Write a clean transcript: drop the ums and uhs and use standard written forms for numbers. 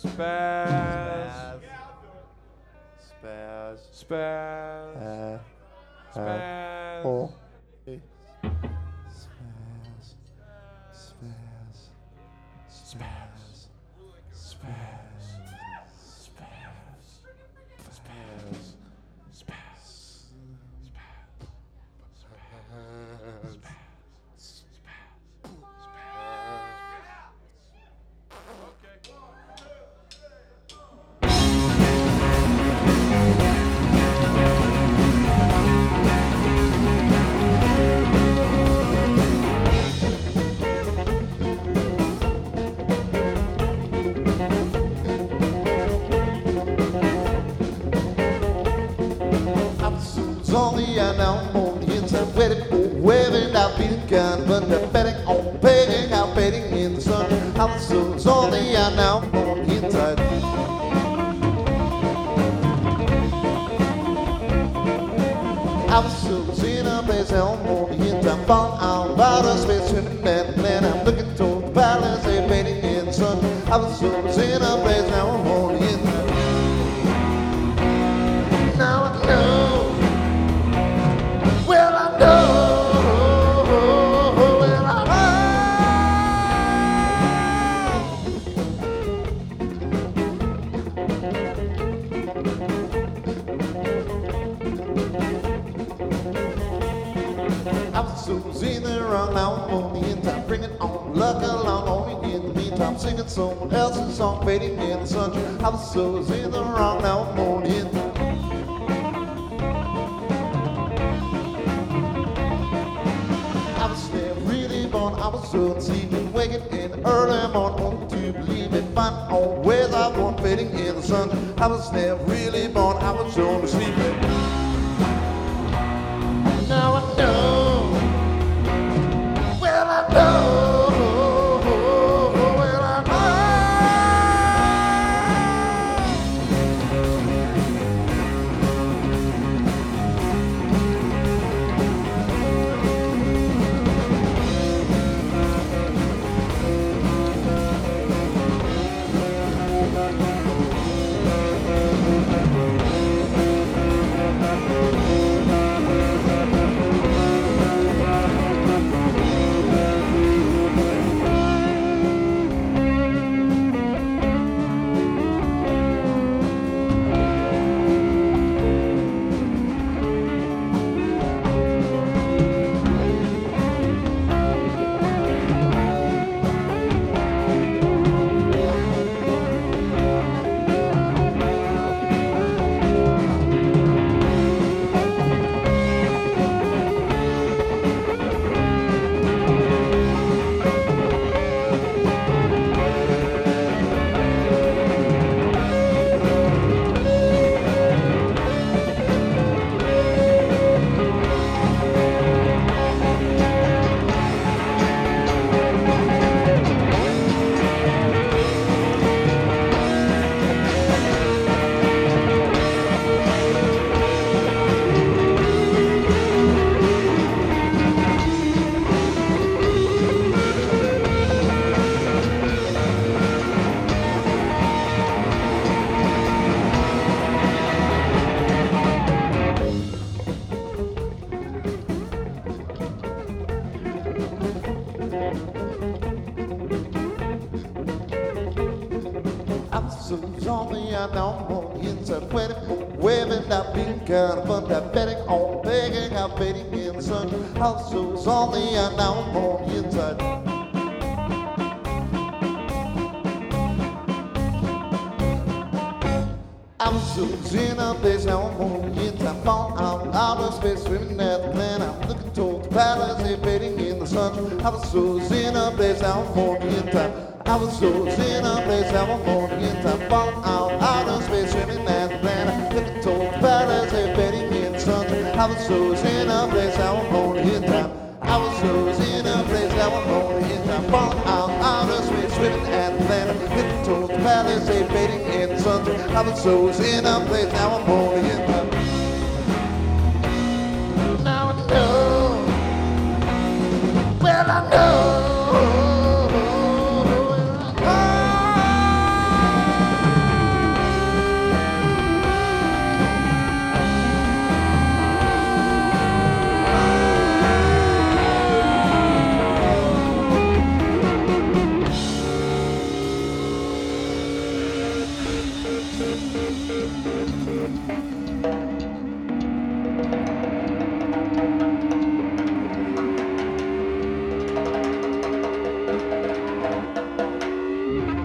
Spaz. Spaz. Spaz. Spaz. Oh. Spaz. Spaz. Spaz. Spaz. Spaz. Spaz. Spaz. Only I know on the inside waiting for waving out beating gun, but they're betting on paying out fading in the sun. I was only I know on the inside. I was in a place on the inside, falling out outer space, swimming at the land. I'm looking toward the palace, they're fading in the sun. I was in a place now on the inside. Now I know. Well, I know, well, I know. I was in the wrong now on the inside, bring it on, luck along, only in the meantime, singing someone else's song, fading in the sun. I was in the wrong now on the inside. I was so sleeping, waking in the early morning, wanting to believe it. Find always I was fading in the sun. I was never really born, I was only sleeping. Now I know, well I know, well I know. Only I know on the inside, waiting for waving out being kind of fun, that betting on begging out fading in the sun. Also, it's only I know on the inside. I was in a place now on the inside, falling out of outer space, swimming at the plan. I'm looking toward the palace, they're fading in the sun. I was in a place now on the inside. I was so in a place I was born again. I'm falling out outer space, swimming at the planet. Looking toward the palace, they're fading in the sun. I was so in a place I was born again. I was so in a place I was born again. I'm falling out outer space, swimming at the planet. Looking toward the palace, they're fading in the sun. I was so in a place I was born.